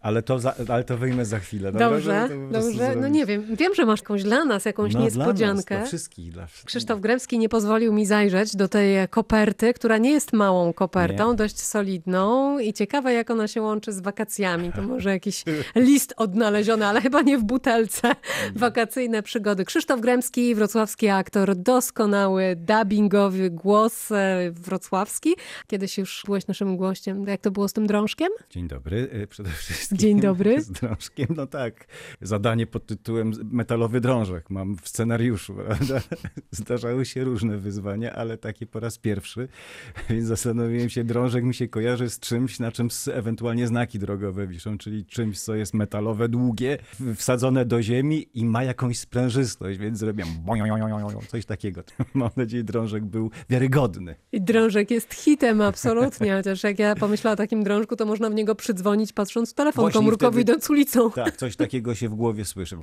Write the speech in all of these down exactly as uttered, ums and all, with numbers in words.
Ale to, za, ale to wyjmę za chwilę. Dobrze, dobrze. No nie wiem. Wiem, że masz jakąś dla nas, jakąś no, niespodziankę. Dla nas, dla wszystkich, dla wszystkich. Krzysztof Gremski nie pozwolił mi zajrzeć do tej koperty, która nie jest małą kopertą, nie. dość solidną i ciekawe, jak ona się łączy z wakacjami. To może jakiś list odnaleziony, ale chyba nie w butelce. Wakacyjne przygody. Krzysztof Gremski, wrocławski aktor, doskonały, dubbingowy głos wrocławski. Kiedyś już byłeś naszym gościem. Jak to było z tym drążkiem? Dzień dobry. Przede wszystkim Dzień dobry. Z drążkiem, no tak. Zadanie pod tytułem Metalowy drążek mam w scenariuszu. Prawda? Zdarzały się różne wyzwania, ale takie po raz pierwszy. Więc zastanowiłem się, drążek mi się kojarzy z czymś, na czym ewentualnie znaki drogowe wiszą, czyli czymś, co jest metalowe, długie, wsadzone do ziemi i ma jakąś sprężystość, więc zrobiłem coś takiego. Mam nadzieję, drążek był wiarygodny. I drążek jest hitem, absolutnie. Chociaż jak ja pomyślałam o takim drążku, to można w niego przydzwonić, patrząc w telefon Właśnie komórkowy, wtedy, idąc ulicą. Tak, coś takiego się w głowie słyszy.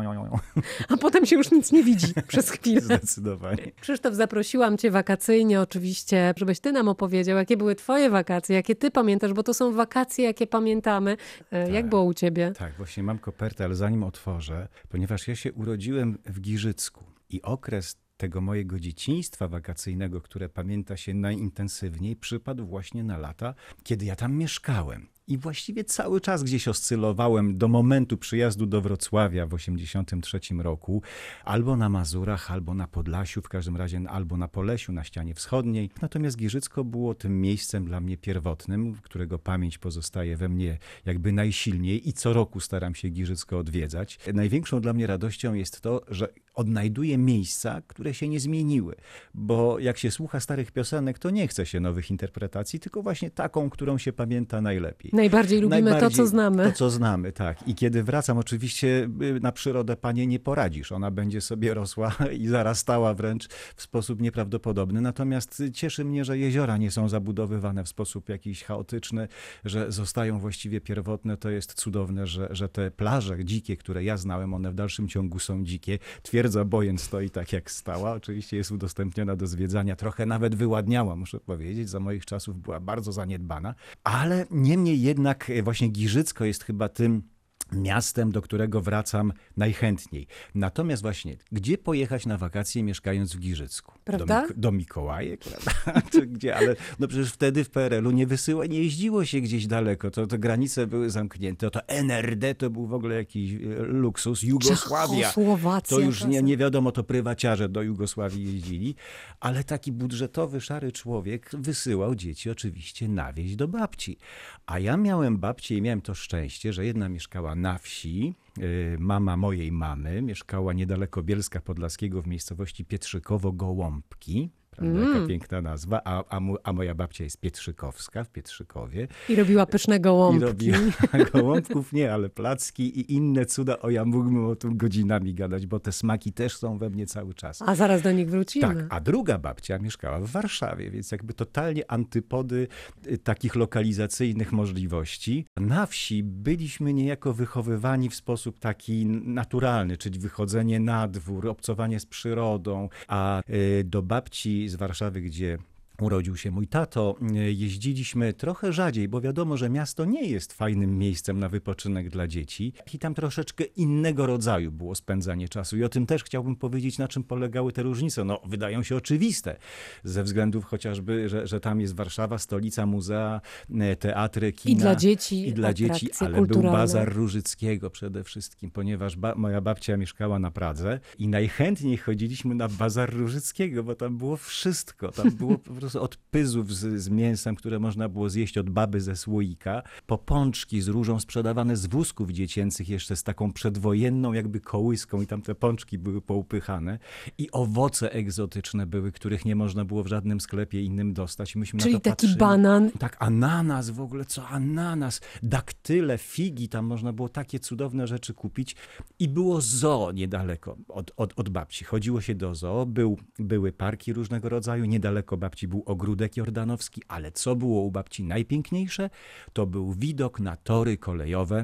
A potem się już nic nie widzi przez chwilę. Zdecydowanie. Krzysztof, zaprosiłam cię wakacyjnie oczywiście, żebyś ty nam opowiedział, jakie były twoje wakacje, jakie ty pamiętasz, bo to są wakacje, jakie pamiętamy. Tak, jak było u ciebie? Tak, właśnie mam kopertę, ale zanim otworzę, ponieważ ja się urodziłem w Giżycku i okres tego mojego dzieciństwa wakacyjnego, które pamięta się najintensywniej, przypadł właśnie na lata, kiedy ja tam mieszkałem. I właściwie cały czas gdzieś oscylowałem do momentu przyjazdu do Wrocławia w osiemdziesiątym trzecim roku, albo na Mazurach, albo na Podlasiu, w każdym razie albo na Polesiu, na ścianie wschodniej. Natomiast Giżycko było tym miejscem dla mnie pierwotnym, którego pamięć pozostaje we mnie jakby najsilniej i co roku staram się Giżycko odwiedzać. Największą dla mnie radością jest to, że odnajduję miejsca, które się nie zmieniły, bo jak się słucha starych piosenek, to nie chce się nowych interpretacji, tylko właśnie taką, którą się pamięta najlepiej. Najbardziej lubimy Najbardziej to, co znamy. To, co znamy, tak. I kiedy wracam, oczywiście na przyrodę, panie, nie poradzisz. Ona będzie sobie rosła i zarastała wręcz w sposób nieprawdopodobny. Natomiast cieszy mnie, że jeziora nie są zabudowywane w sposób jakiś chaotyczny, że zostają właściwie pierwotne. To jest cudowne, że, że te plaże dzikie, które ja znałem, one w dalszym ciągu są dzikie. Twierdza Bojen stoi tak, jak stała. Oczywiście jest udostępniona do zwiedzania. Trochę nawet wyładniała, muszę powiedzieć. Za moich czasów była bardzo zaniedbana. Ale niemniej jednak właśnie Giżycko jest chyba tym miastem, do którego wracam najchętniej. Natomiast właśnie, gdzie pojechać na wakacje mieszkając w Giżycku? Prawda? Do, Mik- do Mikołajek, prawda? Czy gdzie? Ale no przecież wtedy w P R L-u nie wysyła, nie jeździło się gdzieś daleko. To, to granice były zamknięte. To N R D to był w ogóle jakiś luksus. Jugosławia. To już nie, nie wiadomo, to prywaciarze do Jugosławii jeździli. Ale taki budżetowy, szary człowiek wysyłał dzieci oczywiście na wieś do babci. A ja miałem babcię i miałem to szczęście, że jedna mieszkała na wsi, mama mojej mamy, mieszkała niedaleko Bielska Podlaskiego w miejscowości Pietrzykowo-Gołąbki. Prawda, mm. Jaka piękna nazwa, a, a, mu, a moja babcia jest Pietrzykowska w Pietrzykowie. I robiła pyszne gołąbki. I robiła gołąbków nie, ale placki i inne cuda. O, ja mógłbym o tym godzinami gadać, bo te smaki też są we mnie cały czas. A zaraz do nich wrócimy. Tak, a druga babcia mieszkała w Warszawie, więc jakby totalnie antypody takich lokalizacyjnych możliwości. Na wsi byliśmy niejako wychowywani w sposób taki naturalny, czyli wychodzenie na dwór, obcowanie z przyrodą, a do babci z Warszawy, gdzie urodził się mój tato, jeździliśmy trochę rzadziej, bo wiadomo, że miasto nie jest fajnym miejscem na wypoczynek dla dzieci i tam troszeczkę innego rodzaju było spędzanie czasu. I o tym też chciałbym powiedzieć, na czym polegały te różnice. No, wydają się oczywiste, ze względów chociażby, że, że tam jest Warszawa, stolica, muzea, teatry, kina. I dla dzieci, i dla dzieci, ale kulturalne. Był bazar Różyckiego przede wszystkim, ponieważ ba- moja babcia mieszkała na Pradze i najchętniej chodziliśmy na bazar Różyckiego, bo tam było wszystko. Tam było po prostu od pyzów z, z mięsem, które można było zjeść od baby ze słoika, po pączki z różą sprzedawane z wózków dziecięcych jeszcze z taką przedwojenną jakby kołyską i tam te pączki były poupychane i owoce egzotyczne były, których nie można było w żadnym sklepie innym dostać. Myśmy Czyli na to taki patrzyli. banan. Tak, ananas w ogóle, co ananas, daktyle, figi, tam można było takie cudowne rzeczy kupić i było zoo niedaleko od, od, od babci. Chodziło się do zoo, był, były parki różnego rodzaju, niedaleko babci był ogródek jordanowski, ale co było u babci najpiękniejsze, to był widok na tory kolejowe,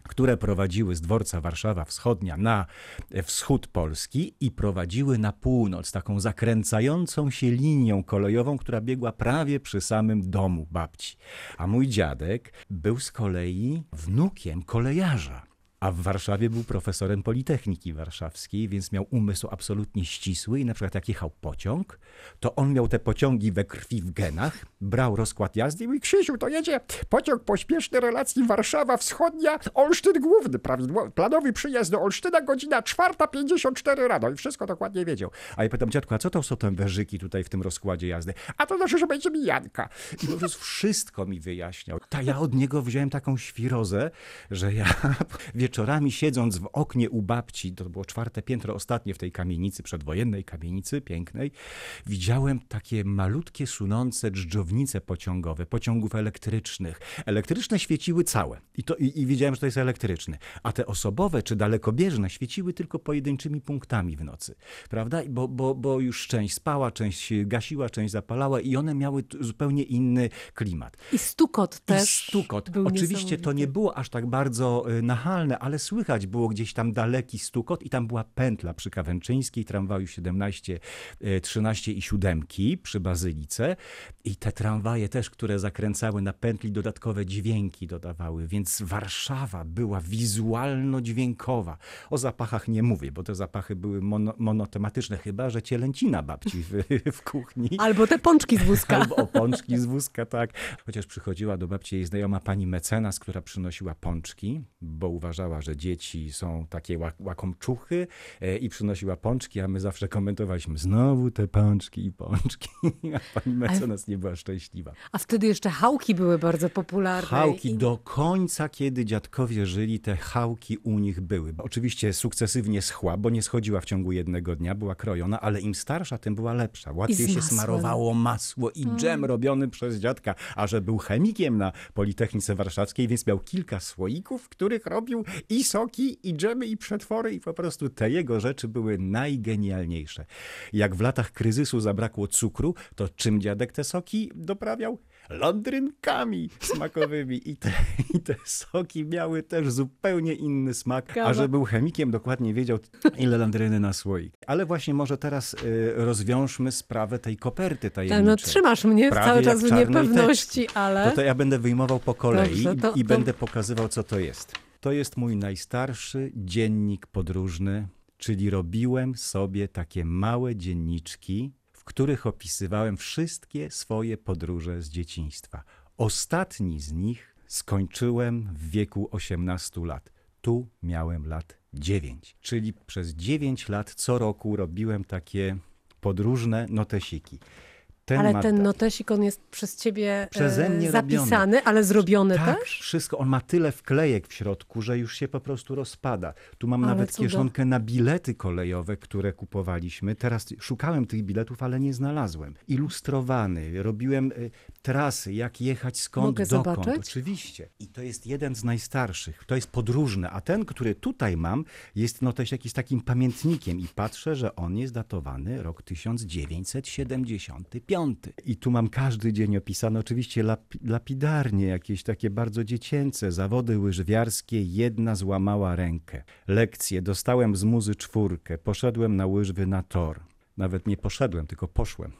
które prowadziły z dworca Warszawa Wschodnia na wschód Polski i prowadziły na północ, taką zakręcającą się linią kolejową, która biegła prawie przy samym domu babci. A mój dziadek był z kolei wnukiem kolejarza. A w Warszawie był profesorem Politechniki Warszawskiej, więc miał umysł absolutnie ścisły i na przykład jak jechał pociąg, to on miał te pociągi we krwi, w genach, brał rozkład jazdy i mówi: Krzysiu, to jedzie pociąg pośpieszny relacji Warszawa Wschodnia, Olsztyn Główny, prawidłowy, planowy przyjazd do Olsztyna, godzina czwarta pięćdziesiąt cztery rano i wszystko dokładnie wiedział. A ja pytam: dziadku, a co to są te wężyki tutaj w tym rozkładzie jazdy? A to znaczy, że będzie mijanka. I po prostu wszystko mi wyjaśniał. Ta ja od niego wziąłem taką świrozę, że ja wieczorami siedząc w oknie u babci, to było czwarte piętro ostatnie w tej kamienicy, przedwojennej kamienicy, pięknej, widziałem takie malutkie, sunące dżdżownice pociągowe, pociągów elektrycznych. Elektryczne świeciły całe i, to, i, i wiedziałem, że to jest elektryczny. A te osobowe czy dalekobieżne świeciły tylko pojedynczymi punktami w nocy, prawda? Bo, bo, bo już część spała, część gasiła, część zapalała i one miały zupełnie inny klimat. I stukot też. I stukot. Był Oczywiście to nie było aż tak bardzo nachalne, ale słychać było gdzieś tam daleki stukot i tam była pętla przy Kawęczyńskiej, tramwaju siedemnaście, trzynaście i siódemki przy Bazylice i te tramwaje też, które zakręcały na pętli, dodatkowe dźwięki dodawały, więc Warszawa była wizualno-dźwiękowa. O zapachach nie mówię, bo te zapachy były mono, monotematyczne, chyba że cielęcina babci w, w kuchni. Albo te pączki z wózka. Albo o pączki z wózka, tak. Chociaż przychodziła do babci jej znajoma pani mecenas, która przynosiła pączki, bo uważała, że dzieci są takie łakomczuchy i przynosiła pączki, a my zawsze komentowaliśmy: znowu te pączki i pączki. A pani mecenas nie była szczęśliwa. A wtedy jeszcze chałki były bardzo popularne. Chałki i... do końca, kiedy dziadkowie żyli, te chałki u nich były. Oczywiście sukcesywnie schła, bo nie schodziła w ciągu jednego dnia, była krojona, ale im starsza, tym była lepsza. Łatwiej się smarowało masło i dżem mm. robiony przez dziadka, a że był chemikiem na Politechnice Warszawskiej, więc miał kilka słoików, w których robił i soki, i dżemy, i przetwory, i po prostu te jego rzeczy były najgenialniejsze. Jak w latach kryzysu zabrakło cukru, to czym dziadek te soki doprawiał? Landrynkami smakowymi. I te, i te soki miały też zupełnie inny smak. Kawa. A że był chemikiem, dokładnie wiedział, ile landryny na słoik. Ale właśnie może teraz y, rozwiążmy sprawę tej koperty tajemniczej. No trzymasz mnie Prawie cały czas w niepewności, tekstu. ale... To, to ja będę wyjmował po kolei. Dobrze, to, i, i to... będę pokazywał, co to jest. To jest mój najstarszy dziennik podróżny, czyli robiłem sobie takie małe dzienniczki, w których opisywałem wszystkie swoje podróże z dzieciństwa. Ostatni z nich skończyłem w wieku osiemnastu lat. Tu miałem lat dziewięć, czyli przez dziewięć lat co roku robiłem takie podróżne notesiki. Ten ale ma... ten notesik, on jest przez ciebie Przeze mnie zapisany, robiony. ale zrobiony tak, też? Wszystko. On ma tyle wklejek w środku, że już się po prostu rozpada. Tu mam ale nawet cudo. kieszonkę na bilety kolejowe, które kupowaliśmy. Teraz szukałem tych biletów, ale nie znalazłem. Ilustrowany. Robiłem y, trasy, jak jechać, skąd, Mogę dokąd. zobaczyć? Oczywiście. I to jest jeden z najstarszych. To jest podróżny. A ten, który tutaj mam, jest noteś jakiś takim pamiętnikiem. I patrzę, że on jest datowany rok tysiąc dziewięćset siedemdziesiąty piąty. I tu mam każdy dzień opisany, oczywiście lap, lapidarnie, jakieś takie bardzo dziecięce. Zawody łyżwiarskie, jedna złamała rękę. Lekcje, dostałem z muzy czwórkę, poszedłem na łyżwy na tor. Nawet nie poszedłem, tylko poszłem.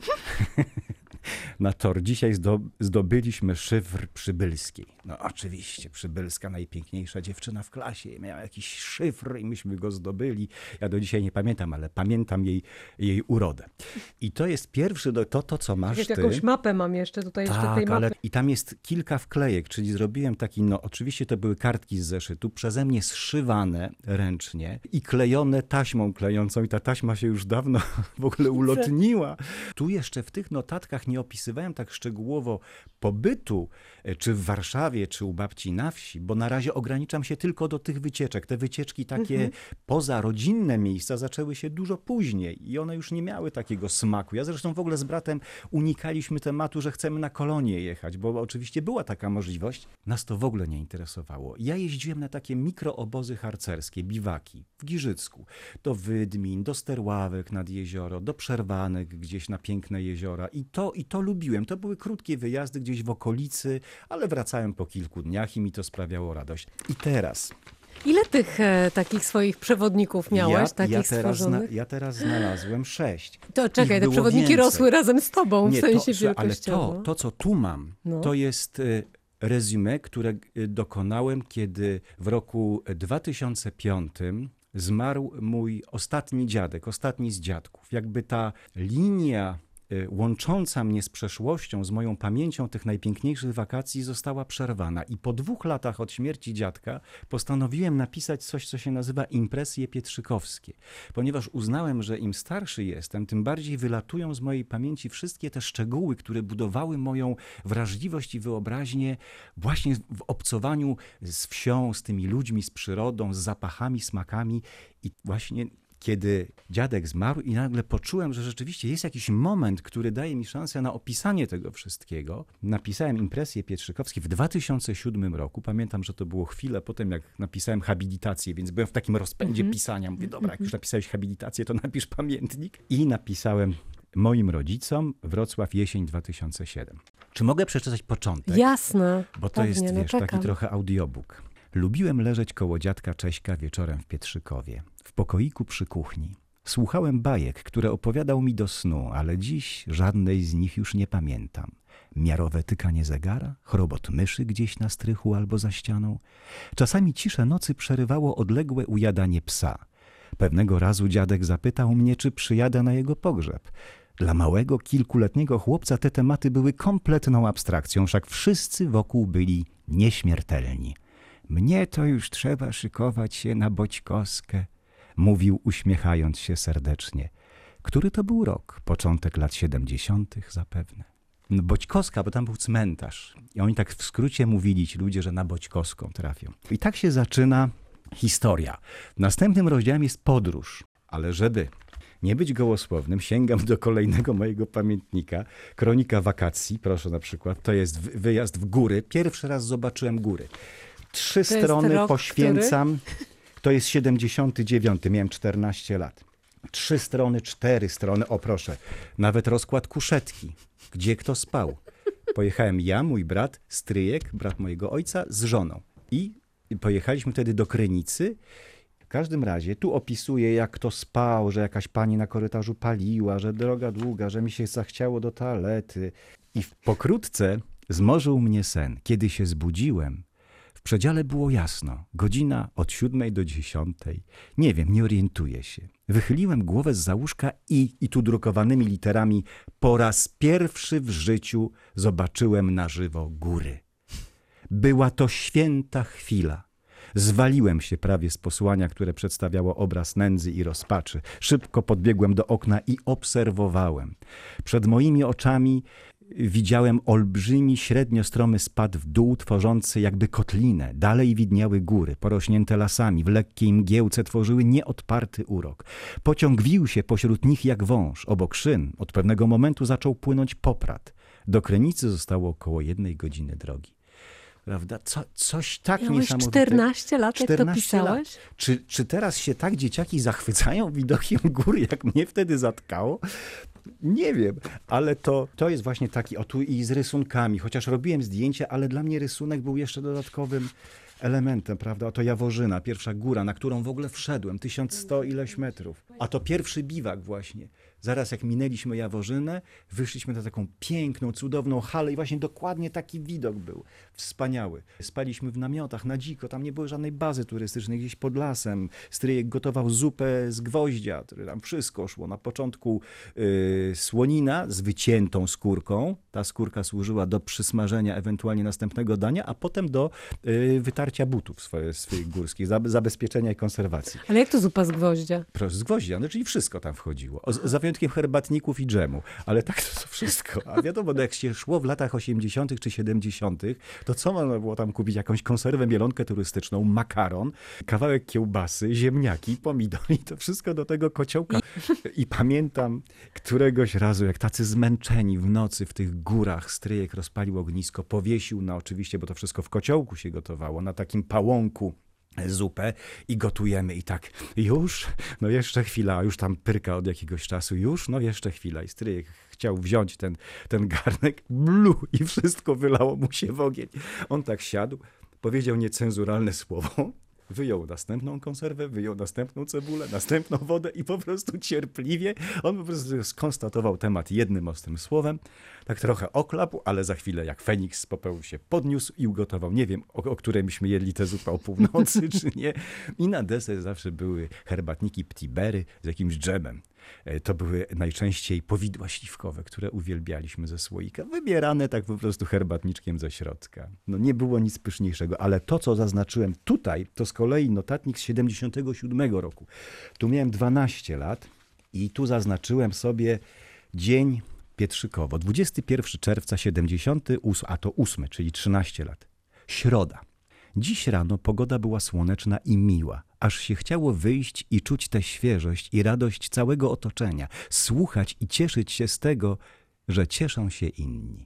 Na tor. Dzisiaj zdo, zdobyliśmy szyfr Przybylskiej. No oczywiście, Przybylska, najpiękniejsza dziewczyna w klasie. Miała jakiś szyfr i myśmy go zdobyli. Ja do dzisiaj nie pamiętam, ale pamiętam jej, jej urodę. I to jest pierwszy, to, to co masz ty. Jakąś mapę mam jeszcze, tutaj tak, jeszcze tej mapy. Ale i tam jest kilka wklejek, czyli zrobiłem taki, no oczywiście to były kartki z zeszytu, przeze mnie zszywane ręcznie i klejone taśmą klejącą i ta taśma się już dawno w ogóle ulotniła. Tu jeszcze w tych notatkach nie opisywałem tak szczegółowo pobytu, czy w Warszawie, czy u babci na wsi, bo na razie ograniczam się tylko do tych wycieczek. Te wycieczki takie mhm. poza rodzinne miejsca zaczęły się dużo później i one już nie miały takiego smaku. Ja zresztą w ogóle z bratem unikaliśmy tematu, że chcemy na kolonie jechać, bo oczywiście była taka możliwość. Nas to w ogóle nie interesowało. Ja jeździłem na takie mikroobozy harcerskie, biwaki w Giżycku, do Wydmin, do Sterławek nad jezioro, do Przerwanek gdzieś na piękne jeziora i to, i to lubiłem. To były krótkie wyjazdy gdzieś w okolicy, ale wracałem po kilku dniach i mi to sprawiało radość. I teraz Ile tych e, takich swoich przewodników miałeś, Ja, takich ja, teraz zna, stworzonych? ja teraz znalazłem sześć. To czekaj, Ich te było przewodniki więcej. rosły razem z tobą, w Nie, sensie to, ale wielkościowo. to, to, co tu mam, No. to jest y, resume, które y, dokonałem, kiedy w roku dwa tysiące piątym zmarł mój ostatni dziadek, ostatni z dziadków. Jakby ta linia y, łącząca mnie z przeszłością, z moją pamięcią tych najpiękniejszych wakacji została przerwana. I po dwóch latach od śmierci dziadka postanowiłem napisać coś, co się nazywa impresje pietrzykowskie. Ponieważ uznałem, że im starszy jestem, tym bardziej wylatują z mojej pamięci wszystkie te szczegóły, które budowały moją wrażliwość i wyobraźnię właśnie w obcowaniu z wsią, z tymi ludźmi, z przyrodą, z zapachami, smakami. I właśnie kiedy dziadek zmarł i nagle poczułem, że rzeczywiście jest jakiś moment, który daje mi szansę na opisanie tego wszystkiego. Napisałem impresje pietrzykowskie w dwa tysiące siódmym roku. Pamiętam, że to było chwilę po tym, jak napisałem habilitację, więc byłem w takim rozpędzie Mhm. pisania. Mówię, dobra, jak już napisałeś habilitację, to napisz pamiętnik. I napisałem moim rodzicom Wrocław, jesień dwa tysiące siódmy. Czy mogę przeczytać początek? Jasne. Bo to pewnie, jest, no wiesz, taki czekam. trochę audiobook. Lubiłem leżeć koło dziadka Cześka wieczorem w Pietrzykowie, w pokoiku przy kuchni. Słuchałem bajek, które opowiadał mi do snu, ale dziś żadnej z nich już nie pamiętam. Miarowe tykanie zegara, chrobot myszy gdzieś na strychu albo za ścianą. Czasami ciszę nocy przerywało odległe ujadanie psa. Pewnego razu dziadek zapytał mnie, czy przyjadę na jego pogrzeb. Dla małego, kilkuletniego chłopca te tematy były kompletną abstrakcją, wszak wszyscy wokół byli nieśmiertelni. Mnie to już trzeba szykować się na Boćkowskę, mówił uśmiechając się serdecznie. Który to był rok? Początek lat siedemdziesiątych zapewne. No, Boćkowska, bo tam był cmentarz. I oni tak w skrócie mówili, ci ludzie, że na Boćkowską trafią. I tak się zaczyna historia. Następnym rozdziałem jest podróż, ale żeby nie być gołosłownym, sięgam do kolejnego mojego pamiętnika. Kronika wakacji, proszę na przykład. To jest wyjazd w góry. Pierwszy raz zobaczyłem góry. Trzy To jest strony rok, poświęcam. To jest siedemdziesiąty dziewiąty, miałem czternaście lat. Trzy strony, cztery strony, o proszę. Nawet rozkład kuszetki. Gdzie kto spał. Pojechałem ja, mój brat, stryjek, brat mojego ojca, z żoną. I pojechaliśmy wtedy do Krynicy. W każdym razie tu opisuję, jak kto spał, że jakaś pani na korytarzu paliła, że droga długa, że mi się zachciało do toalety. I pokrótce zmorzył mnie sen. Kiedy się zbudziłem, w przedziale było jasno. Godzina od siódmej do dziesiątej. Nie wiem, nie orientuję się. Wychyliłem głowę z łóżka i, i tu drukowanymi literami po raz pierwszy w życiu zobaczyłem na żywo góry. Była to święta chwila. Zwaliłem się prawie z posłania, które przedstawiało obraz nędzy i rozpaczy. Szybko podbiegłem do okna i obserwowałem. Przed moimi oczami widziałem olbrzymi, średniostromy spad w dół, tworzący jakby kotlinę. Dalej widniały góry, porośnięte lasami, w lekkiej mgiełce tworzyły nieodparty urok. Pociąg wił się pośród nich jak wąż. Obok szyn od pewnego momentu zaczął płynąć Poprad. Do Krynicy zostało około jednej godziny drogi. Prawda? Co, coś tak Miałeś niesamowitego. czternaście lat, jak to czternaście pisałeś? lat. Czy, czy teraz się tak dzieciaki zachwycają widokiem gór, jak mnie wtedy zatkało? Nie wiem, ale to, to jest właśnie taki, o tu i z rysunkami, chociaż robiłem zdjęcia, ale dla mnie rysunek był jeszcze dodatkowym elementem, prawda? Oto Jaworzyna, pierwsza góra, na którą w ogóle wszedłem, tysiąc sto ileś metrów. A to pierwszy biwak właśnie. Zaraz jak minęliśmy Jaworzynę, wyszliśmy na taką piękną, cudowną halę i właśnie dokładnie taki widok był. Wspaniały. Spaliśmy w namiotach na dziko, tam nie było żadnej bazy turystycznej, gdzieś pod lasem. Stryjek gotował zupę z gwoździa, które tam wszystko szło. Na początku yy, słonina z wyciętą skórką. Ta skórka służyła do przysmażenia ewentualnie następnego dania, a potem do yy, wytarcia butów swoje, swoich górskich, zabezpieczenia i konserwacji. Ale jak to zupa z gwoździa? Proszę, z gwoździa, no, czyli wszystko tam wchodziło. O, za wyjątkiem herbatników i dżemu, ale tak to, to wszystko. A wiadomo, no jak się szło w latach osiemdziesiątych czy siedemdziesiątych, to co można było tam kupić? Jakąś konserwę, mielonkę turystyczną, makaron, kawałek kiełbasy, ziemniaki, pomidor i to wszystko do tego kociołka. I pamiętam któregoś razu, jak tacy zmęczeni w nocy w tych górach, stryjek rozpalił ognisko, powiesił na oczywiście, bo to wszystko w kociołku się gotowało, na takim pałąku zupę i gotujemy i tak już, no jeszcze chwila, już tam pyrka od jakiegoś czasu, już, no jeszcze chwila i stryjek chciał wziąć ten, ten garnek, blu i wszystko wylało mu się w ogień. On tak siadł, powiedział niecenzuralne słowo wyjął następną konserwę, wyjął następną cebulę, następną wodę i po prostu cierpliwie, on po prostu skonstatował temat jednym ostrym słowem, tak trochę oklapł, ale za chwilę jak Feniks z popiołu się podniósł i ugotował. Nie wiem, o, o której myśmy jedli tę zupę o północy, czy nie. I na deser zawsze były herbatniki ptibery z jakimś dżemem. To były najczęściej powidła śliwkowe, które uwielbialiśmy ze słoika, wybierane tak po prostu herbatniczkiem ze środka. No nie było nic pyszniejszego, ale to, co zaznaczyłem tutaj, to z kolei notatnik z siedemdziesiątego siódmego roku. Tu miałem dwanaście lat i tu zaznaczyłem sobie dzień Pietrzykowo, dwudziestego pierwszego czerwca siedemdziesiątego ósmego, a to ósmy, czyli trzynaście lat. Środa. Dziś rano pogoda była słoneczna i miła, aż się chciało wyjść i czuć tę świeżość i radość całego otoczenia, słuchać i cieszyć się z tego, że cieszą się inni.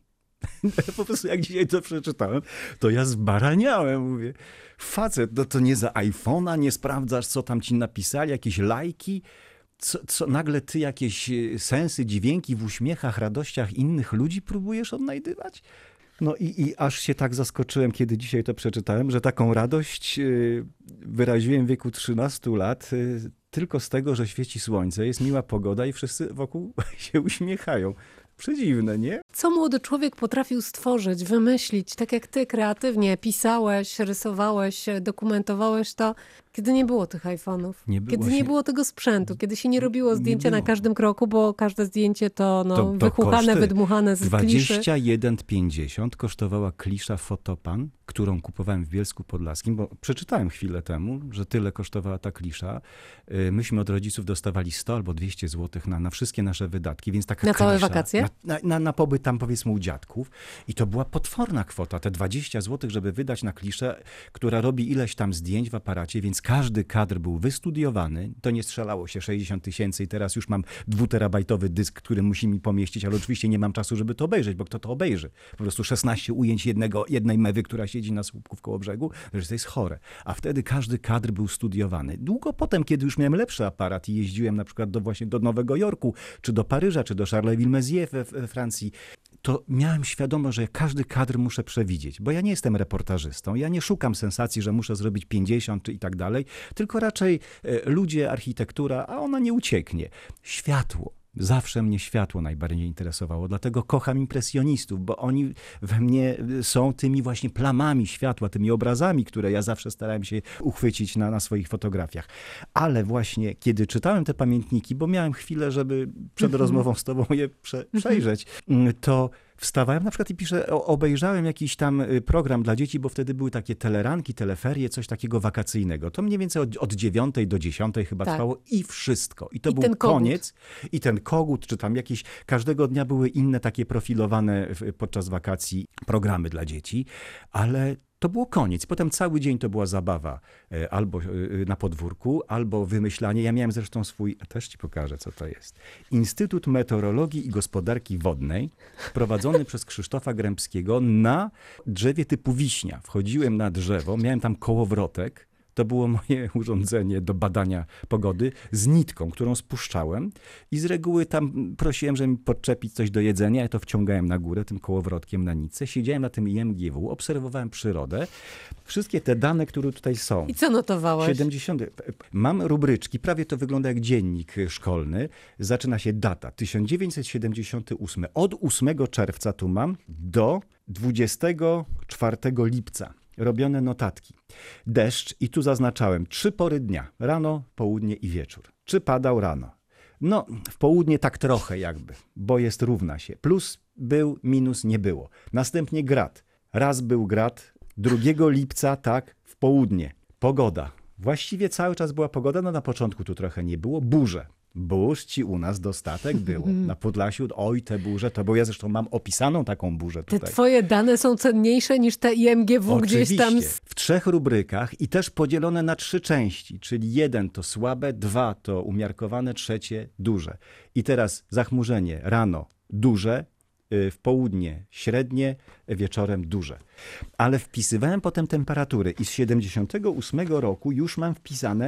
Po prostu jak dzisiaj to przeczytałem, to ja zbaraniałem, mówię, facet, no to nie za iPhone'a, nie sprawdzasz, co tam ci napisali, jakieś lajki, co, co nagle ty jakieś sensy, dźwięki w uśmiechach, radościach innych ludzi próbujesz odnajdywać? No i, i aż się tak zaskoczyłem, kiedy dzisiaj to przeczytałem, że taką radość wyraziłem w wieku trzynastu lat tylko z tego, że świeci słońce, jest miła pogoda i wszyscy wokół się uśmiechają. Przedziwne, nie? Co młody człowiek potrafił stworzyć, wymyślić, tak jak ty kreatywnie pisałeś, rysowałeś, dokumentowałeś to, kiedy nie było tych iPhone'ów, Nie było kiedy się... nie było tego sprzętu, kiedy się nie robiło zdjęcia nie na każdym kroku, bo każde zdjęcie to, no, To- to wychuchane, koszty. wydmuchane z kliszy. dwadzieścia jeden pięćdziesiąt kosztowała klisza Fotopan, którą kupowałem w Bielsku Podlaskim, bo przeczytałem chwilę temu, że tyle kosztowała ta klisza. Y, Myśmy od rodziców dostawali sto albo dwieście złotych na, na wszystkie nasze wydatki, więc taka Na całe klisza, wakacje? Na, na, na, na pobyt tam powiedzmy u dziadków i to była potworna kwota, te dwadzieścia złotych, żeby wydać na kliszę, która robi ileś tam zdjęć w aparacie, więc każdy kadr był wystudiowany, to nie strzelało się sześćdziesiąt tysięcy i teraz już mam dwuterabajtowy dysk, który musi mi pomieścić, ale oczywiście nie mam czasu, żeby to obejrzeć, bo kto to obejrzy? Po prostu szesnaście ujęć jednego, jednej mewy, która siedzi na słupku w koło brzegu, że to jest chore. A wtedy każdy kadr był studiowany. Długo potem, kiedy już miałem lepszy aparat i jeździłem na przykład do, właśnie do Nowego Jorku, czy do Paryża, czy do Charleville-Mézières we, we Francji, to miałem świadomość, że każdy kadr muszę przewidzieć, bo ja nie jestem reportażystą, ja nie szukam sensacji, że muszę zrobić pięćdziesiąt czy i tak dalej, tylko raczej e, ludzie, architektura, a ona nie ucieknie. Światło. Zawsze mnie światło najbardziej interesowało, dlatego kocham impresjonistów, bo oni we mnie są tymi właśnie plamami światła, tymi obrazami, które ja zawsze starałem się uchwycić na, na swoich fotografiach. Ale właśnie kiedy czytałem te pamiętniki, bo miałem chwilę, żeby przed rozmową z tobą je prze, przejrzeć, to wstawałem na przykład i piszę, o- obejrzałem jakiś tam y, program dla dzieci, bo wtedy były takie teleranki, teleferie, coś takiego wakacyjnego. To mniej więcej od, od dziewiątej do dziesiątej chyba Tak. trwało i wszystko. I to I był ten kogut. koniec. I ten kogut, czy tam jakieś, każdego dnia były inne takie profilowane w- podczas wakacji programy dla dzieci, ale to było koniec. Potem cały dzień to była zabawa e, albo e, na podwórku, albo wymyślanie. Ja miałem zresztą swój, a też ci pokażę, co to jest. Instytut Meteorologii i Gospodarki Wodnej, prowadzony przez Krzysztofa Grębskiego na drzewie typu wiśnia. Wchodziłem na drzewo, miałem tam kołowrotek. To było moje urządzenie do badania pogody z nitką, którą spuszczałem i z reguły tam prosiłem, żeby mi podczepić coś do jedzenia. Ja to wciągałem na górę tym kołowrotkiem na nitce. Siedziałem na tym I M G W, obserwowałem przyrodę. Wszystkie te dane, które tutaj są. I co notowałeś? siedemdziesiąty Mam rubryczki, prawie to wygląda jak dziennik szkolny. Zaczyna się data tysiąc dziewięćset siedemdziesiąty ósmy. Od ósmego czerwca tu mam do dwudziestego czwartego lipca. Robione notatki. Deszcz i tu zaznaczałem trzy pory dnia. Rano, południe i wieczór. Czy padał rano? No, w południe tak trochę jakby, bo jest równa się. Plus był, minus nie było. Następnie grad. Raz był grad, drugiego lipca tak, w południe. Pogoda. Właściwie cały czas była pogoda, no na początku tu trochę nie było. Burze. Burz ci u nas dostatek było. Na Podlasiu, oj te burze, to bo ja zresztą mam opisaną taką burzę Te tutaj. twoje dane są cenniejsze niż te I M G W gdzieś tam. Oczywiście. Z... W trzech rubrykach i też podzielone na trzy części, czyli jeden to słabe, dwa to umiarkowane, trzecie duże. I teraz zachmurzenie rano duże, y, w południe średnie, wieczorem duże. Ale wpisywałem potem temperatury i z siedemdziesiątego ósmego roku już mam wpisane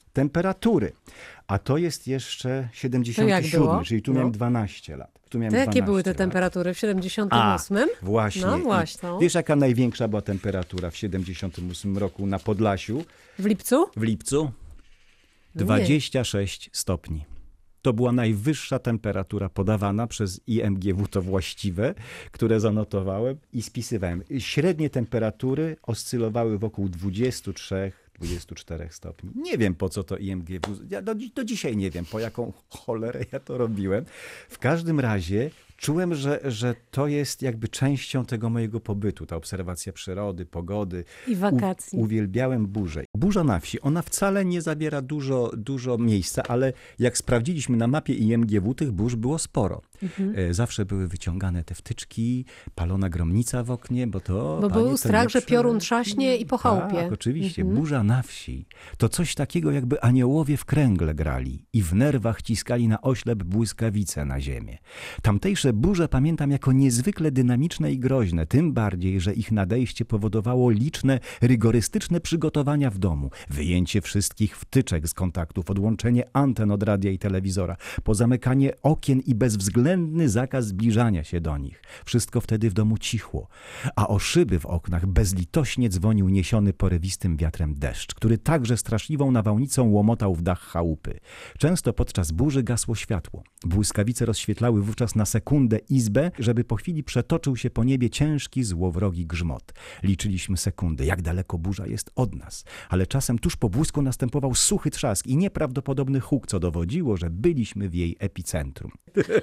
temperatury. A to jest jeszcze siedemdziesiąty siódmy, czyli tu no. miałem dwanaście lat. Tu miałem to jakie były te lat. temperatury w siedemdziesiątym ósmym? A, właśnie. No właśnie. Wiesz, jaka największa była temperatura w siedemdziesiątym ósmym roku na Podlasiu? W lipcu? W lipcu? dwadzieścia sześć stopni. To była najwyższa temperatura podawana przez I M G W, to właściwe, które zanotowałem i spisywałem. Średnie temperatury oscylowały wokół dwudziestu trzech, dwudziestu czterech stopni. Nie wiem, po co to I M G W. Ja do, do dzisiaj nie wiem, po jaką cholerę ja to robiłem. W każdym razie czułem, że, że to jest jakby częścią tego mojego pobytu, ta obserwacja przyrody, pogody. I wakacji. U, uwielbiałem burzę. Burza na wsi, ona wcale nie zabiera dużo, dużo miejsca, ale jak sprawdziliśmy na mapie I M G W, tych burz było sporo. Mhm. Zawsze były wyciągane te wtyczki, palona gromnica w oknie, bo to... Bo panie, był to strach, że prze... piorun trzaśnie i po chałupie. Tak, oczywiście. Mhm. Burza na wsi. To coś takiego, jakby aniołowie w kręgle grali i w nerwach ciskali na oślep błyskawice na ziemię. Tamtejsze burze pamiętam jako niezwykle dynamiczne i groźne, tym bardziej, że ich nadejście powodowało liczne, rygorystyczne przygotowania w domu. Wyjęcie wszystkich wtyczek z kontaktów, odłączenie anten od radia i telewizora, pozamykanie okien i bezwzględny zakaz zbliżania się do nich. Wszystko wtedy w domu cichło, a o szyby w oknach bezlitośnie dzwonił niesiony porywistym wiatrem deszcz, który także straszliwą nawałnicą łomotał w dach chałupy. Często podczas burzy gasło światło. Błyskawice rozświetlały wówczas na sekundę izbę, żeby po chwili przetoczył się po niebie ciężki, złowrogi grzmot. Liczyliśmy sekundy, jak daleko burza jest od nas, ale czasem tuż po błysku następował suchy trzask i nieprawdopodobny huk, co dowodziło, że byliśmy w jej epicentrum.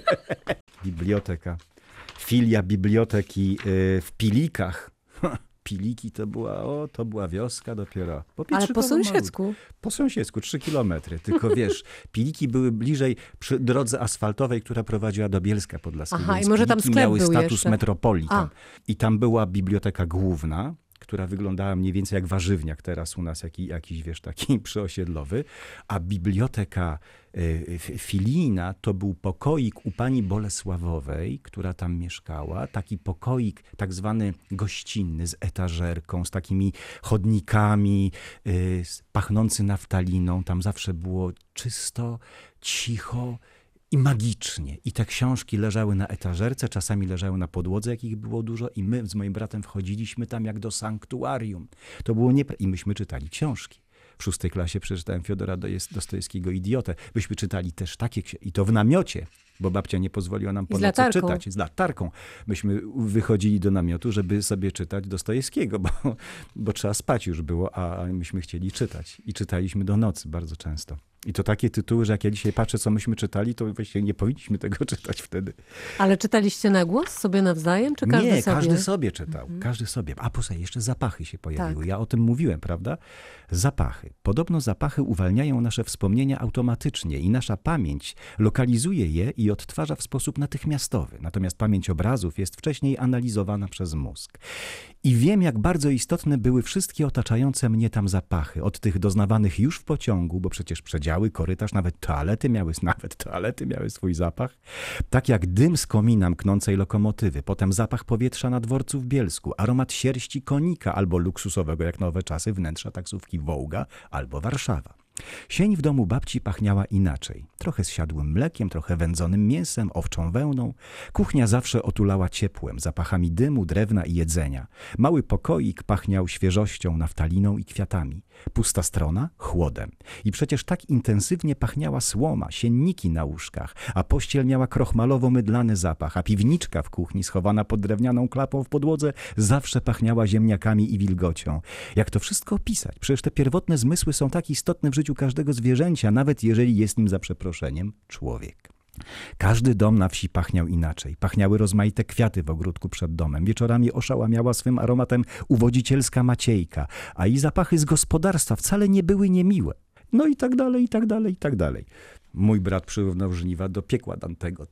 Biblioteka. Filia biblioteki w Pilikach. Piliki to była, o, to była wioska dopiero. Po Ale po sąsiedzku. Malutku. Po sąsiedzku, trzy kilometry. Tylko wiesz, Piliki były bliżej przy drodze asfaltowej, która prowadziła do Bielska Podlaskiego. Aha, i może tam sklep miały był status jeszcze. metropolii. A. I tam była biblioteka główna, która wyglądała mniej więcej jak warzywniak teraz u nas, jaki, jakiś, wiesz, taki przyosiedlowy, a biblioteka y, filijna to był pokoik u pani Bolesławowej, która tam mieszkała, taki pokoik tak zwany gościnny z etażerką, z takimi chodnikami, y, pachnący naftaliną, tam zawsze było czysto, cicho, i magicznie. I te książki leżały na etażerce, czasami leżały na podłodze, jakich było dużo i my z moim bratem wchodziliśmy tam jak do sanktuarium. To było niepra... I myśmy czytali książki. W szóstej klasie przeczytałem Fiodora Dostojewskiego Idiotę. Myśmy czytali też takie książki. I to w namiocie, bo babcia nie pozwoliła nam po nocy czytać. Z latarką. Myśmy wychodzili do namiotu, żeby sobie czytać Dostojewskiego, bo, bo trzeba spać już było, a myśmy chcieli czytać. I czytaliśmy do nocy bardzo często. I to takie tytuły, że jak ja dzisiaj patrzę, co myśmy czytali, to właściwie nie powinniśmy tego czytać wtedy. Ale czytaliście na głos sobie nawzajem, czy każdy nie, sobie? Nie, każdy sobie czytał. Mhm. Każdy sobie. A poza jeszcze zapachy się pojawiły. Tak. Ja o tym mówiłem, prawda? Zapachy. Podobno zapachy uwalniają nasze wspomnienia automatycznie i nasza pamięć lokalizuje je i odtwarza w sposób natychmiastowy. Natomiast pamięć obrazów jest wcześniej analizowana przez mózg. I wiem, jak bardzo istotne były wszystkie otaczające mnie tam zapachy. Od tych doznawanych już w pociągu, bo przecież przedziały, korytarz, nawet toalety miały, nawet toalety miały swój zapach. Tak jak dym z komina mknącej lokomotywy, potem zapach powietrza na dworcu w Bielsku, aromat sierści konika albo luksusowego jak nowe czasy wnętrza taksówki Wołga albo Warszawa. Sień w domu babci pachniała inaczej. Trochę zsiadłym mlekiem, trochę wędzonym mięsem, owczą wełną. Kuchnia zawsze otulała ciepłem, zapachami dymu, drewna i jedzenia. Mały pokoik pachniał świeżością, naftaliną i kwiatami. Pusta strona chłodem. I przecież tak intensywnie pachniała słoma, sienniki na łóżkach, a pościel miała krochmalowo-mydlany zapach, a piwniczka w kuchni schowana pod drewnianą klapą w podłodze zawsze pachniała ziemniakami i wilgocią. Jak to wszystko opisać? Przecież te pierwotne zmysły są tak istotne w życiu każdego zwierzęcia, nawet jeżeli jest nim za przeproszeniem człowiek. Każdy dom na wsi pachniał inaczej. Pachniały rozmaite kwiaty w ogródku przed domem. Wieczorami oszałamiała swym aromatem uwodzicielska Maciejka, a i zapachy z gospodarstwa wcale nie były niemiłe. No i tak dalej, i tak dalej, i tak dalej. Mój brat przyrównał żniwa do piekła Dantego.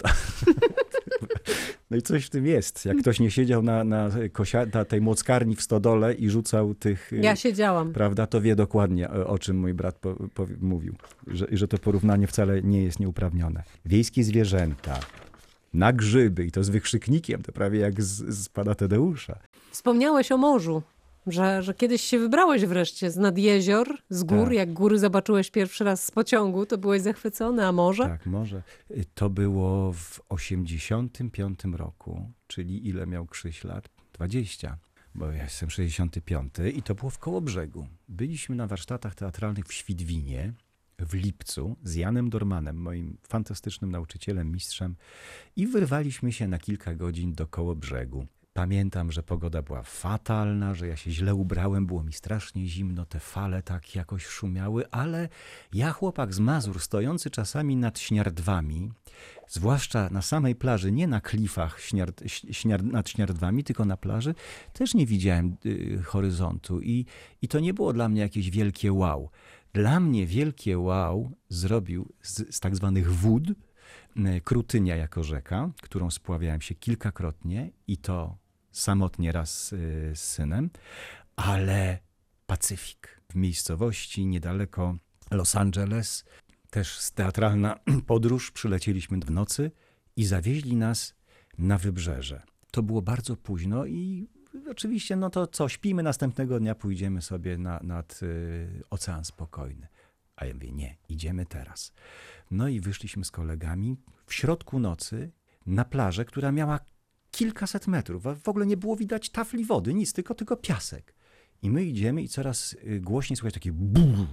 No i coś w tym jest. Jak ktoś nie siedział na, na, kosia, na tej młockarni w stodole i rzucał tych... Ja siedziałam. Prawda, to wie dokładnie, o czym mój brat po, po, mówił. Że, że to porównanie wcale nie jest nieuprawnione. Wiejskie zwierzęta, na grzyby i to z wykrzyknikiem, to prawie jak z, z pana Tadeusza. Wspomniałeś o morzu. że, że kiedyś się wybrałeś wreszcie z nad jezior, z gór. Tak. Jak góry zobaczyłeś pierwszy raz z pociągu, to byłeś zachwycony, a morze? Tak, może. To było w osiemdziesiątym piątym roku, czyli ile miał Krzyś lat? dwadzieścia, bo ja jestem sześćdziesiąty piąty i to było w Kołobrzegu. Byliśmy na warsztatach teatralnych w Świdwinie w lipcu z Janem Dormanem, moim fantastycznym nauczycielem, mistrzem, i wyrwaliśmy się na kilka godzin do Kołobrzegu. Pamiętam, że pogoda była fatalna, że ja się źle ubrałem, było mi strasznie zimno, te fale tak jakoś szumiały, ale ja, chłopak z Mazur, stojący czasami nad śniardwami, zwłaszcza na samej plaży, nie na klifach śniard, śniard, nad śniardwami, tylko na plaży, też nie widziałem y, horyzontu i, i to nie było dla mnie jakieś wielkie wow. Dla mnie wielkie wow zrobił z, z tak zwanych wód y, Krutynia jako rzeka, którą spławiałem się kilkakrotnie i to samotnie raz y, z synem, ale Pacyfik w miejscowości niedaleko Los Angeles, też teatralna podróż, przylecieliśmy w nocy i zawieźli nas na wybrzeże. To było bardzo późno i oczywiście, no to co, śpimy, następnego dnia pójdziemy sobie na, nad y, Ocean Spokojny. A ja mówię, nie, idziemy teraz. No i wyszliśmy z kolegami w środku nocy na plażę, która miała kilkaset metrów. W ogóle nie było widać tafli wody, nic, tylko, tylko piasek. I my idziemy i coraz głośniej słychać takie bum,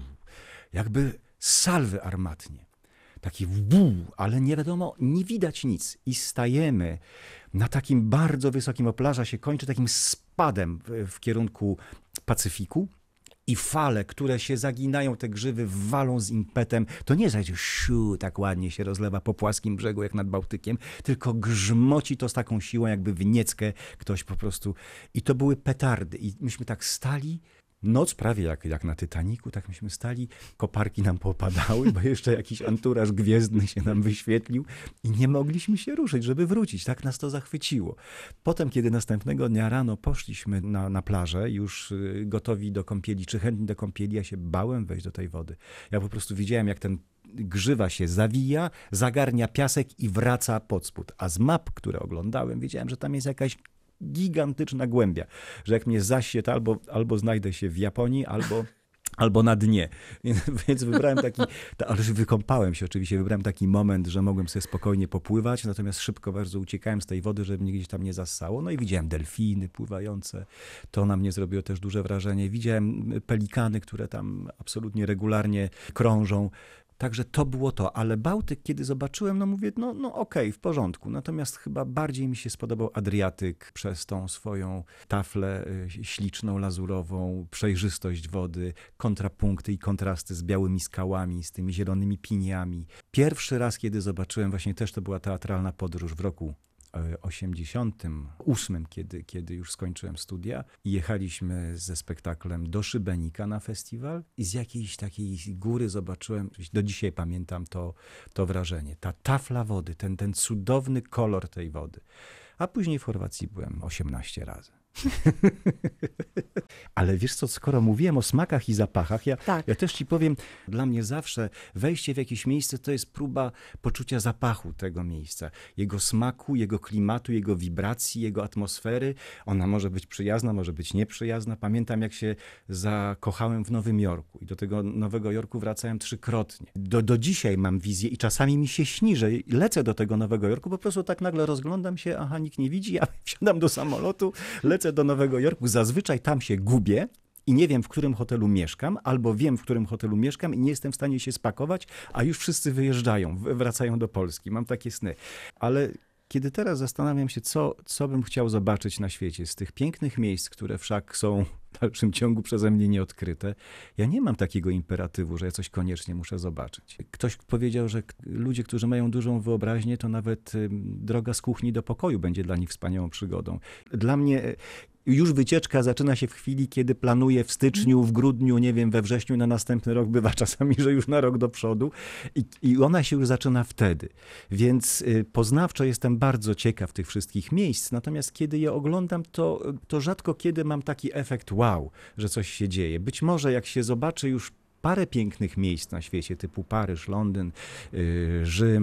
jakby salwy armatnie. Taki bum, ale nie wiadomo, nie widać nic. I stajemy na takim bardzo wysokim, o plaża się kończy takim spadem w, w kierunku Pacyfiku. I fale, które się zaginają, te grzywy walą z impetem. To nie jest tak, że siu, tak ładnie się rozlewa po płaskim brzegu jak nad Bałtykiem, tylko grzmoci to z taką siłą, jakby w nieckę ktoś po prostu. I to były petardy. I myśmy tak stali, noc prawie jak, jak na Titanicu, tak myśmy stali, koparki nam popadały, bo jeszcze jakiś anturaż gwiezdny się nam wyświetlił i nie mogliśmy się ruszyć, żeby wrócić. Tak nas to zachwyciło. Potem, kiedy następnego dnia rano poszliśmy na, na plażę, już gotowi do kąpieli, czy chętni do kąpieli, ja się bałem wejść do tej wody. Ja po prostu widziałem, jak ten grzywa się zawija, zagarnia piasek i wraca pod spód. A z map, które oglądałem, wiedziałem, że tam jest jakaś gigantyczna głębia, że jak mnie zasie, to albo, albo znajdę się w Japonii, albo, albo na dnie. Więc, więc wybrałem taki, to, ale wykąpałem się oczywiście, wybrałem taki moment, że mogłem sobie spokojnie popływać, natomiast szybko bardzo uciekałem z tej wody, żeby mnie gdzieś tam nie zassało. No i widziałem delfiny pływające, to na mnie zrobiło też duże wrażenie. Widziałem pelikany, które tam absolutnie regularnie krążą. Także to było to, ale Bałtyk, kiedy zobaczyłem, no mówię, no, no okej, okay, w porządku. Natomiast chyba bardziej mi się spodobał Adriatyk przez tą swoją taflę śliczną, lazurową, przejrzystość wody, kontrapunkty i kontrasty z białymi skałami, z tymi zielonymi piniami. Pierwszy raz, kiedy zobaczyłem, właśnie też to była teatralna podróż w roku osiemdziesiątym ósmym, kiedy, kiedy już skończyłem studia i jechaliśmy ze spektaklem do Szybenika na festiwal i z jakiejś takiej góry zobaczyłem, do dzisiaj pamiętam to, to wrażenie, ta tafla wody, ten, ten cudowny kolor tej wody. A później w Chorwacji byłem osiemnaście razy. Ale wiesz co, skoro mówiłem o smakach i zapachach, ja, tak. ja też ci powiem, dla mnie zawsze wejście w jakieś miejsce to jest próba poczucia zapachu tego miejsca, jego smaku, jego klimatu, jego wibracji, jego atmosfery. Ona może być przyjazna, może być nieprzyjazna. Pamiętam, jak się zakochałem w Nowym Jorku i do tego Nowego Jorku wracałem trzykrotnie. Do, do dzisiaj mam wizję i czasami mi się śni, że lecę do tego Nowego Jorku, po prostu tak nagle rozglądam się, aha, nikt nie widzi, ja wsiadam do samolotu, lecę do Nowego Jorku, zazwyczaj tam się gubię i nie wiem, w którym hotelu mieszkam, albo wiem, w którym hotelu mieszkam i nie jestem w stanie się spakować, a już wszyscy wyjeżdżają, wracają do Polski. Mam takie sny. Ale kiedy teraz zastanawiam się, co, co bym chciał zobaczyć na świecie z tych pięknych miejsc, które wszak są w dalszym ciągu przeze mnie nieodkryte, ja nie mam takiego imperatywu, że ja coś koniecznie muszę zobaczyć. Ktoś powiedział, że ludzie, którzy mają dużą wyobraźnię, to nawet droga z kuchni do pokoju będzie dla nich wspaniałą przygodą. Dla mnie już wycieczka zaczyna się w chwili, kiedy planuję w styczniu, w grudniu, nie wiem, we wrześniu na następny rok. Bywa czasami, że już na rok do przodu. I, i ona się już zaczyna wtedy. Więc y, poznawczo jestem bardzo ciekaw tych wszystkich miejsc. Natomiast kiedy je oglądam, to, to rzadko kiedy mam taki efekt wow, że coś się dzieje. Być może jak się zobaczy już parę pięknych miejsc na świecie, typu Paryż, Londyn, y, Rzym,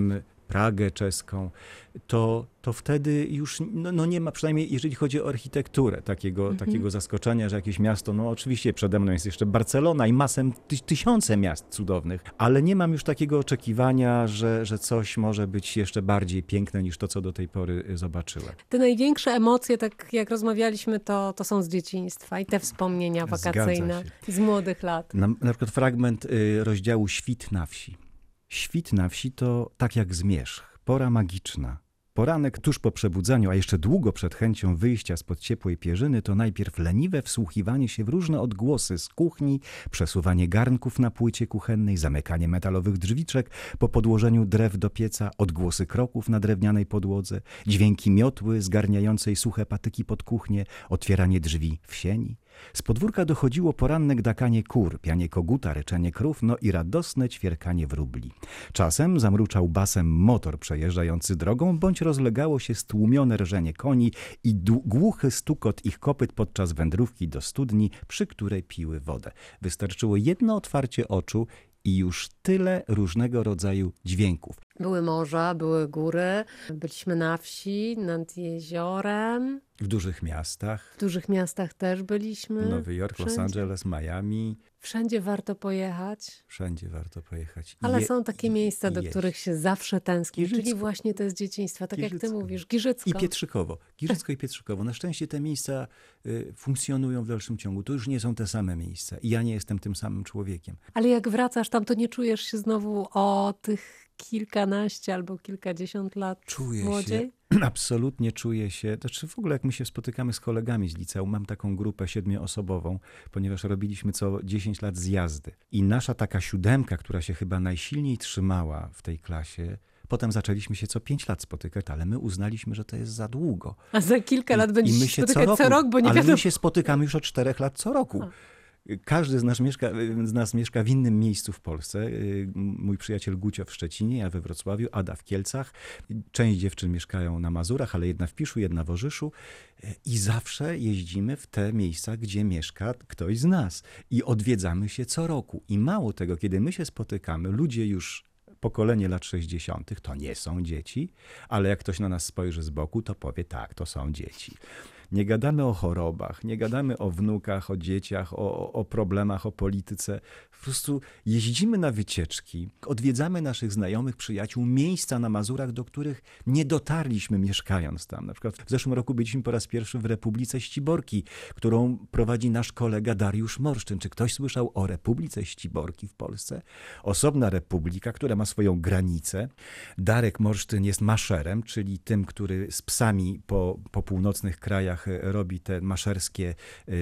Pragę czeską, to, to wtedy już no, no nie ma, przynajmniej jeżeli chodzi o architekturę, takiego, mhm. takiego zaskoczenia, że jakieś miasto, no oczywiście przede mną jest jeszcze Barcelona i masem ty, tysiące miast cudownych, ale nie mam już takiego oczekiwania, że, że coś może być jeszcze bardziej piękne niż to, co do tej pory zobaczyłem. Te największe emocje, tak jak rozmawialiśmy, to, to są z dzieciństwa i te wspomnienia wakacyjne z młodych lat. Na, na przykład fragment y, rozdziału Świt na wsi. Świt na wsi to tak jak zmierzch, pora magiczna. Poranek tuż po przebudzaniu, a jeszcze długo przed chęcią wyjścia spod ciepłej pierzyny, to najpierw leniwe wsłuchiwanie się w różne odgłosy z kuchni, przesuwanie garnków na płycie kuchennej, zamykanie metalowych drzwiczek po podłożeniu drew do pieca, odgłosy kroków na drewnianej podłodze, dźwięki miotły zgarniającej suche patyki pod kuchnię, otwieranie drzwi w sieni. Z podwórka dochodziło poranne gdakanie kur, pianie koguta, ryczenie krów, no i radosne ćwierkanie wróbli. Czasem zamruczał basem motor przejeżdżający drogą, bądź rozlegało się stłumione rżenie koni i głuchy stukot ich kopyt podczas wędrówki do studni, przy której piły wodę. Wystarczyło jedno otwarcie oczu i już tyle różnego rodzaju dźwięków. Były morza, były góry, byliśmy na wsi, nad jeziorem. W dużych miastach. W dużych miastach też byliśmy. Nowy Jork, Wszędzie. Los Angeles, Miami. Wszędzie warto pojechać. Wszędzie warto pojechać. Ale je, są takie miejsca, do jeść. których się zawsze tęskni, Giżycko. czyli właśnie te z dzieciństwa, tak Giżycko. jak ty mówisz, Giżycko. I Pietrzykowo. Giżycko i Pietrzykowo. Na szczęście te miejsca y, funkcjonują w dalszym ciągu. To już nie są te same miejsca i ja nie jestem tym samym człowiekiem. Ale jak wracasz tam, to nie czujesz się znowu o tych kilkanaście albo kilkadziesiąt lat czuję młodziej? Się, absolutnie czuję się, to czy w ogóle jak my się spotykamy z kolegami z liceum, mam taką grupę siedmioosobową, ponieważ robiliśmy co dziesięć lat zjazdy. I nasza taka siódemka, która się chyba najsilniej trzymała w tej klasie, potem zaczęliśmy się co pięć lat spotykać, ale my uznaliśmy, że to jest za długo. A za kilka lat I, będziecie i my się się spotykać co roku, co rok, bo nie ale wiadomo. my się spotykamy już od czterech lat co roku. A. Każdy z nas, mieszka, z nas mieszka w innym miejscu w Polsce. Mój przyjaciel Gucio w Szczecinie, ja we Wrocławiu, Ada w Kielcach. Część dziewczyn mieszkają na Mazurach, ale jedna w Piszu, jedna w Orzyszu. I zawsze jeździmy w te miejsca, gdzie mieszka ktoś z nas. I odwiedzamy się co roku. I mało tego, kiedy my się spotykamy, ludzie już pokolenie lat sześćdziesiątych, to nie są dzieci, ale jak ktoś na nas spojrzy z boku, to powie tak, to są dzieci. Nie gadamy o chorobach, nie gadamy o wnukach, o dzieciach, o, o problemach, o polityce. Po prostu jeździmy na wycieczki, odwiedzamy naszych znajomych, przyjaciół, miejsca na Mazurach, do których nie dotarliśmy mieszkając tam. Na przykład w zeszłym roku byliśmy po raz pierwszy w Republice Ściborki, którą prowadzi nasz kolega Dariusz Morszczyn. Czy ktoś słyszał o Republice Ściborki w Polsce? Osobna republika, która ma swoją granicę. Darek Morszczyn jest maszerem, czyli tym, który z psami po, po północnych krajach robi te maszerskie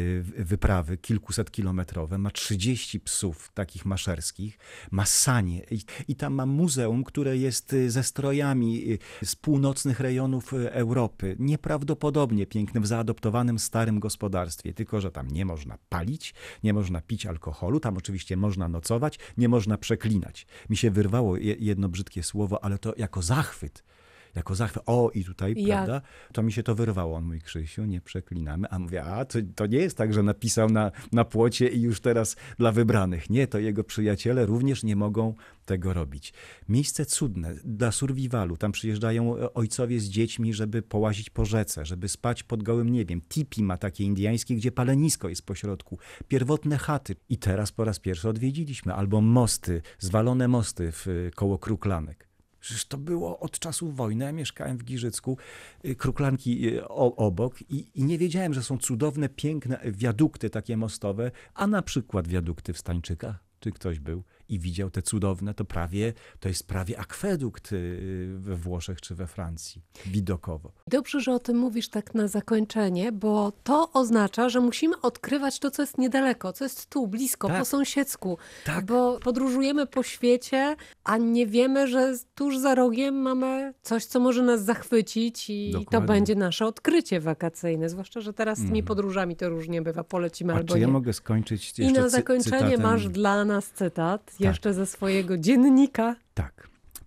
wyprawy kilkusetkilometrowe. Ma trzydzieści psów takich maszerskich. Ma sanie. I, i tam ma muzeum, które jest ze strojami z północnych rejonów Europy. Nieprawdopodobnie pięknym, w zaadoptowanym starym gospodarstwie. Tylko że tam nie można palić, nie można pić alkoholu. Tam oczywiście można nocować, nie można przeklinać. Mi się wyrwało jedno brzydkie słowo, ale to jako zachwyt. Jako zachwyt. O, i tutaj, ja. prawda, to mi się to wyrwało. On mówi, Krzysiu, nie przeklinamy. A mówię, a to, to nie jest tak, że napisał na, na płocie i już teraz dla wybranych. Nie, to jego przyjaciele również nie mogą tego robić. Miejsce cudne dla survivalu. Tam przyjeżdżają ojcowie z dziećmi, żeby połazić po rzece, żeby spać pod gołym niebiem. Tipi ma takie indyjskie, gdzie palenisko jest pośrodku. Pierwotne chaty. I teraz po raz pierwszy odwiedziliśmy. Albo mosty, zwalone mosty w, koło Kruklanek. Przecież to było od czasów wojny. Ja mieszkałem w Giżycku, Kruklanki obok i, i nie wiedziałem, że są cudowne, piękne wiadukty takie mostowe, a na przykład wiadukty w Stańczykach. Czy ktoś był i widział te cudowne, to prawie, to jest prawie akwedukt we Włoszech czy we Francji, widokowo. Dobrze, że o tym mówisz tak na zakończenie, bo to oznacza, że musimy odkrywać to, co jest niedaleko, co jest tu, blisko, tak. po sąsiedzku. Tak. Bo podróżujemy po świecie, a nie wiemy, że tuż za rogiem mamy coś, co może nas zachwycić i Dokładnie. to będzie nasze odkrycie wakacyjne. Zwłaszcza, że teraz z tymi Mm. podróżami to różnie bywa, polecimy A albo czy nie. ja mogę skończyć jeszcze I na cy- zakończenie cytatem? masz dla nas cytat, jeszcze ze swojego dziennika. Tak.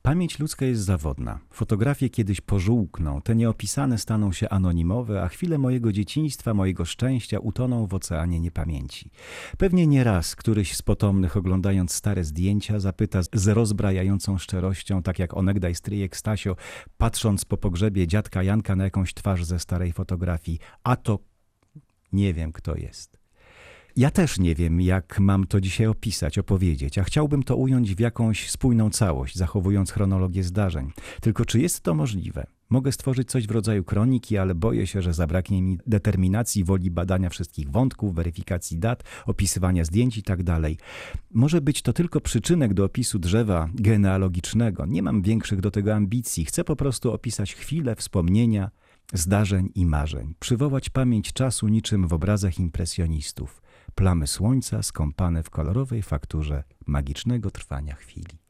Pamięć ludzka jest zawodna. Fotografie kiedyś pożółkną, te nieopisane staną się anonimowe, a chwile mojego dzieciństwa, mojego szczęścia utoną w oceanie niepamięci. Pewnie nie raz któryś z potomnych, oglądając stare zdjęcia, zapyta z rozbrajającą szczerością, tak jak onegdaj stryjek Stasio, patrząc po pogrzebie dziadka Janka na jakąś twarz ze starej fotografii, a to nie wiem, kto jest. Ja też nie wiem, jak mam to dzisiaj opisać, opowiedzieć, a chciałbym to ująć w jakąś spójną całość, zachowując chronologię zdarzeń. Tylko czy jest to możliwe? Mogę stworzyć coś w rodzaju kroniki, ale boję się, że zabraknie mi determinacji, woli badania wszystkich wątków, weryfikacji dat, opisywania zdjęć i tak dalej. Może być to tylko przyczynek do opisu drzewa genealogicznego. Nie mam większych do tego ambicji. Chcę po prostu opisać chwile, wspomnienia, zdarzeń i marzeń. Przywołać pamięć czasu niczym w obrazach impresjonistów. Plamy słońca skąpane w kolorowej fakturze magicznego trwania chwili.